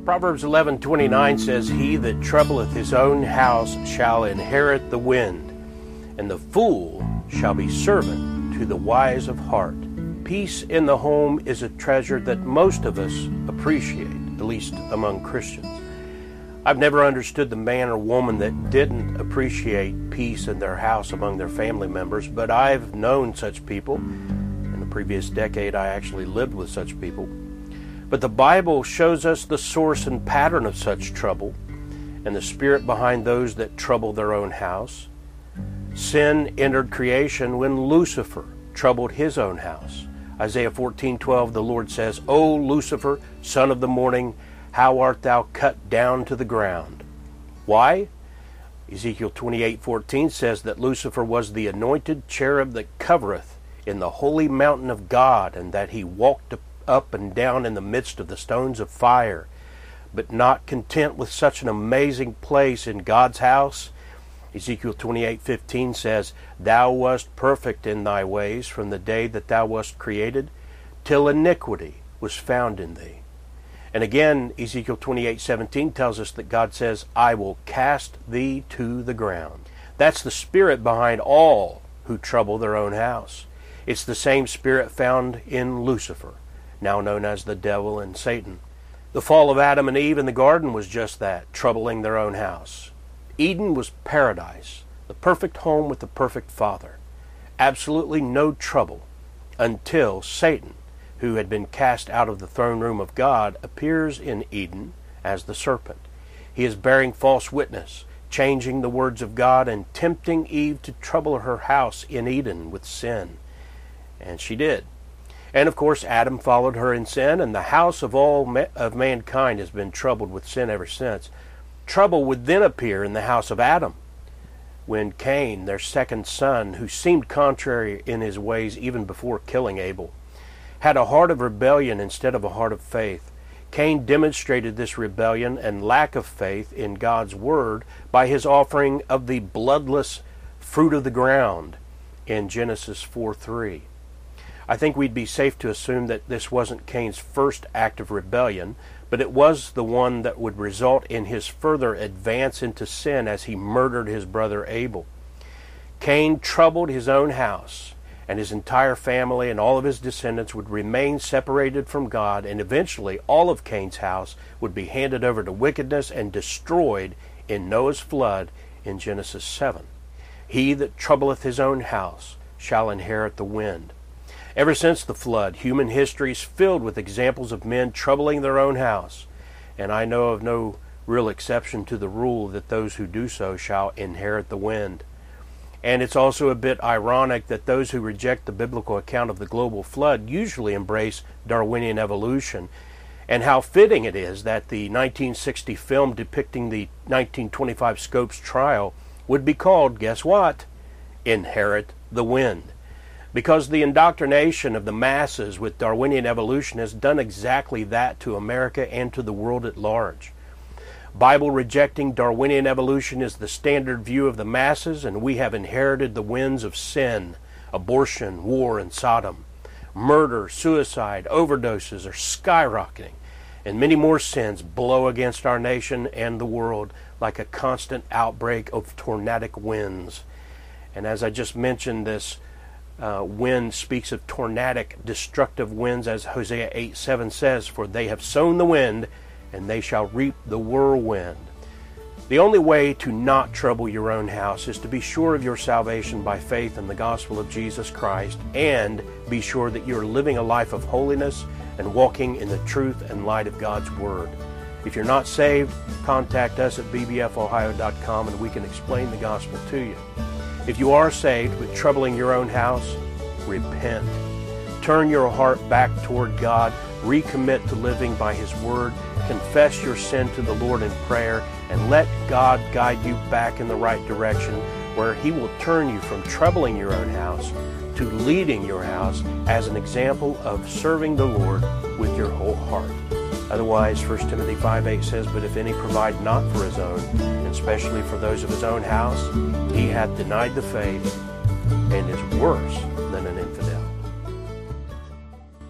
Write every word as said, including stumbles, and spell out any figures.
Proverbs eleven twenty-nine says, "He that troubleth his own house shall inherit the wind, and the fool shall be servant to the wise of heart." Peace in the home is a treasure that most of us appreciate, at least among Christians. I've never understood the man or woman that didn't appreciate peace in their house among their family members, but I've known such people. In the previous decade, I actually lived with such people. But the Bible shows us the source and pattern of such trouble and the spirit behind those that trouble their own house. Sin entered creation when Lucifer troubled his own house. Isaiah fourteen twelve, the Lord says, "O Lucifer, son of the morning, how art thou cut down to the ground?" Why? Ezekiel twenty-eight fourteen says that Lucifer was the anointed cherub that covereth in the holy mountain of God, and that he walked up and down in the midst of the stones of fire. But not content with such an amazing place in God's house, Ezekiel twenty-eight fifteen says, "Thou wast perfect in thy ways from the day that thou wast created, till iniquity was found in thee." And again, Ezekiel twenty-eight seventeen tells us that God says, "I will cast thee to the ground." That's the spirit behind all who trouble their own house. It's the same spirit found in Lucifer, now known as the devil and Satan. The fall of Adam and Eve in the garden was just that, troubling their own house. Eden was paradise, the perfect home with the perfect father. Absolutely no trouble until Satan, who had been cast out of the throne room of God, appears in Eden as the serpent. He is bearing false witness, changing the words of God, and tempting Eve to trouble her house in Eden with sin. And she did. And of course, Adam followed her in sin, and the house of all ma- of mankind has been troubled with sin ever since. Trouble would then appear in the house of Adam, when Cain, their second son, who seemed contrary in his ways even before killing Abel, had a heart of rebellion instead of a heart of faith. Cain demonstrated this rebellion and lack of faith in God's word by his offering of the bloodless fruit of the ground in Genesis four three. I think we'd be safe to assume that this wasn't Cain's first act of rebellion, but it was the one that would result in his further advance into sin as he murdered his brother Abel. Cain troubled his own house, and his entire family and all of his descendants would remain separated from God, and eventually all of Cain's house would be handed over to wickedness and destroyed in Noah's flood in Genesis seven. "He that troubleth his own house shall inherit the wind." Ever since the flood, human history is filled with examples of men troubling their own house, and I know of no real exception to the rule that those who do so shall inherit the wind. And it's also a bit ironic that those who reject the biblical account of the global flood usually embrace Darwinian evolution, and how fitting it is that the nineteen sixty film depicting the nineteen twenty-five Scopes trial would be called, guess what? Inherit the Wind. Because the indoctrination of the masses with Darwinian evolution has done exactly that to America and to the world at large. Bible-rejecting Darwinian evolution is the standard view of the masses, and we have inherited the winds of sin, abortion, war, and Sodom. Murder, suicide, overdoses are skyrocketing, and many more sins blow against our nation and the world like a constant outbreak of tornadic winds. And as I just mentioned, this Uh, wind speaks of tornadic, destructive winds, as Hosea eight seven says, "For they have sown the wind, and they shall reap the whirlwind." The only way to not trouble your own house is to be sure of your salvation by faith in the gospel of Jesus Christ, and be sure that you're living a life of holiness and walking in the truth and light of God's Word. If you're not saved, contact us at b b f ohio dot com and we can explain the gospel to you. If you are saved but troubling your own house, repent. Turn your heart back toward God, recommit to living by His Word, confess your sin to the Lord in prayer, and let God guide you back in the right direction, where He will turn you from troubling your own house to leading your house as an example of serving the Lord with your whole heart. Otherwise, First Timothy five eight says, "But if any provide not for his own, and especially for those of his own house, he hath denied the faith, and is worse